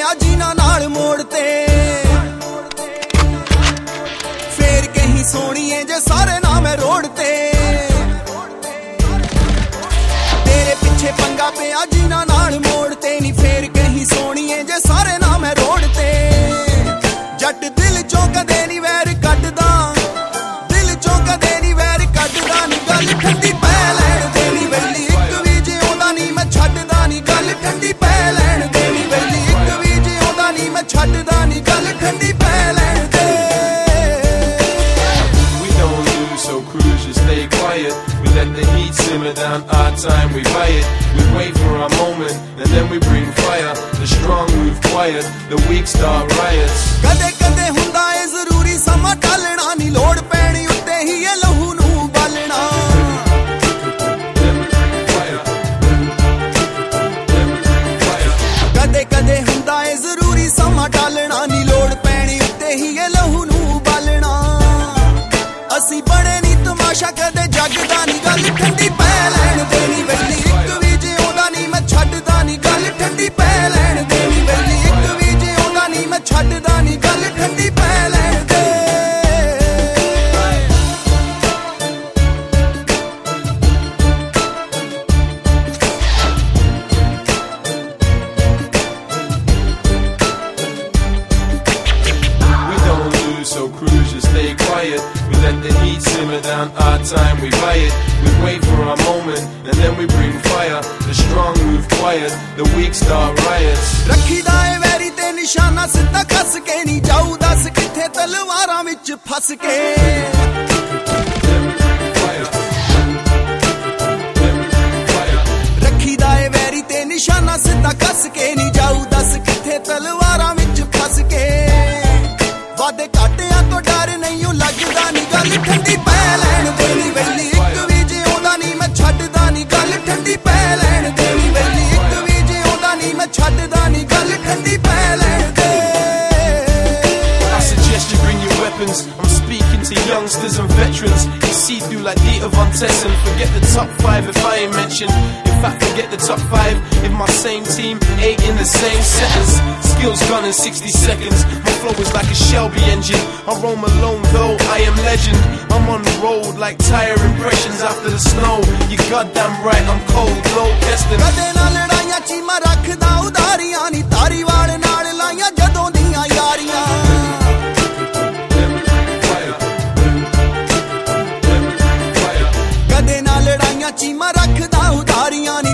ਪਿਆ ਜਿਨ੍ਹਾਂ ਨਾਲ ਮੋੜ ਤੇ ਫੇਰ ਕਹੀਂ ਸੋਣੀਏ ਜੇ ਸਾਰੇ ਨਾ ਮੈਂ ਰੋਡ ਤੇ ਤੇਰੇ ਪਿੱਛੇ ਪੰਗਾ ਪਿਆ ਜਿਨ੍ਹਾਂ ਨਾਲ ਮੋੜ ਤੇ ਨੀ ਫੇਰ ਕਹੀਂ ਸੋਣੀਏ ਜੇ ਸਾਰੇ ਨਾ ਮੈਂ ਰੋਡ ਤੇ ਜੱਟ ਦਿਲ ਚੋਂ ਕਦੇ ਨੀ ਵੈਰ ਕੱਢਦਾ ਦਿਲ ਚੋਂ ਕਦੇ ਨੀ ਵੈਰ ਕੱਢਦਾ ਨੀ ਗੱਲ ਠੰਡੀ ਪੈ ਲੈਣ ਦੇ ਨੀ ਵੈਲੀ ਇੱਕ ਵੀ ਜਿਉਂਦਾ ਨੀ ਮੈਂ ਛੱਡਦਾ ਨੀ ਗੱਲ ਠੰਡੀ ਪੈ ਲੈਣ ਦੇ ਨੀ ਵੈਲੀ ਇੱਕ ਵੀ ਜਿਉਂਦਾ ਨੀ ਮੈਂ ਛੱਡਦਾ ਨੀ ਗੱਲ ਠੰਡੀ ਪੈ ਲੈਣ ਦੇ So cruise, just stay quiet. We let the heat simmer down, our time we buy it. We wait for our moment, and then we bring fire. The strong move quiet, the weak start riots. ਕਦੇ ਕਦੇ ਹੁੰਦਾ ਏ ਜ਼ਰੂਰੀ ਸਮਾਂ ਟਾਲਣਾ ਨੀ ਲੋੜ ਪੈਣੀ ਉੱਤੇ ਹੀ ਇਹ ਲਹੂ ਨੂੰ ਬਾਲਣਾ ਕਦੇ ਕਦੇ ਹੁੰਦਾ ਏ ਜ਼ਰੂਰੀ ਸਮਾਂ ਟਾਲਣਾ ਨੀ ਲੋੜ ਪੈਣੀ ਉੱਤੇ ਹੀ ਇਹ ਲਹੂ ਨੂੰ ਬਾਲਣਾ ਅਸੀਂ ਬਣੇ ਨੀ ਤਮਾਸ਼ਾ ਕਦੇ ਜੱਗਦਾ ਨੀ ਗੱਲ ਠੰਡੀ ਪੈ ਲੈਣ ਦੇ ਨੀ ਵੈਲੀ ਇੱਕ ਵੀ ਜਿਉਂਦਾ ਨੀ ਮੈਂ ਛੱਡਦਾ ਨੀ ਗੱਲ ਠੰਡੀ ਪੈ ਲੈਣ ਦੇ ਨੀ ਵੈਲੀ ਇੱਕ ਵੀ ਜਿਉਂਦਾ ਨੀ ਮੈਂ ਛੱਡਦਾ ਨੀ ਗੱਲ ਠੰਡੀ ਪੈ ਲੈਣ ਦੇ So cruise, just stay quiet. We let the heat simmer down, our time we buy it. We wait for our moment, and then we bring fire. The strong move quiet, the weak start riots. ਰੱਖੀਦਾ ਏ ਵੈਰੀ ਤੇ ਨਿਸ਼ਾਨਾ ਸਿੱਧਾ ਕੱਸ ਕੇ ਨਹੀਂ ਜਾਊ ਦੱਸ ਕਿੱਥੇ ਤਲਵਾਰਾਂ ਵਿੱਚ ਫਸ ਕੇ ਰੱਖੀਦਾ ਏ ਵੈਰੀ ਤੇ ਨਿਸ਼ਾਨਾ ਸਿੱਧਾ ਕੱਸ ਕੇ ਨਹੀਂ ਜਾਊ ਦੱਸ ਕਿੱਥੇ ਤਲਵਾਰਾਂ ਵਿੱਚ ਫਸ ਕੇ ਵਾਦੇ ਘਾਟਿਆਂ ਤੋਂ ਡਰ ਨਹੀਂ ਲੱਗਦਾ ਨੀ ਗੱਲ ਠੰਡੀ ਪੈ ਲੈਣ ਦੇ ਨੀ ਵੈਲੀ ਇੱਕ ਵੀ ਜਿਉਂਦਾ ਨੀ ਮੈਂ ਛੱਡਦਾ ਨੀ ਗੱਲ ਠੰਡੀ ਪੈ ਲੈਣ ਦੇ ਨੀ ਵੈਲੀ ਇੱਕ ਵੀ ਜਿਉਂਦਾ ਨੀ ਮੈਂ ਛੱਡਦਾ ਨੀ ਗੱਲ ਠੰਡੀ ਪੈ ਲੈਣ ਦੇ I suggest you bring your weapons. I'm speaking to youngsters and veterans. You see through like Dieter Von Tessen. Forget the top 5 if I ain't mentioned. In fact, forget the top 5 if my same team ain't in the same sentence. Skills gone in 60 seconds. My flow is like a Shelby engine. I roam alone though I am legend. I'm on the road like tire impressions after the snow. You goddamn right, I'm cold, no testing. ਕਦੇ ਨਾ ਲੜਾਈਆਂ ਚੀਮਾ ਰੱਖਦਾ ਉਦਾਰੀਆਂ ਨੀ ਧਾਰੀਵਾਲ ਨਾਲ ਲਾਈਆਂ ਜਦੋਂ ਦੀਆਂ ਯਾਰੀਆਂ ਕਦੇ ਨਾ ਲੜਾਈਆਂ ਚੀਮਾ ਰੱਖਦਾ ਉਦਾਰੀਆਂ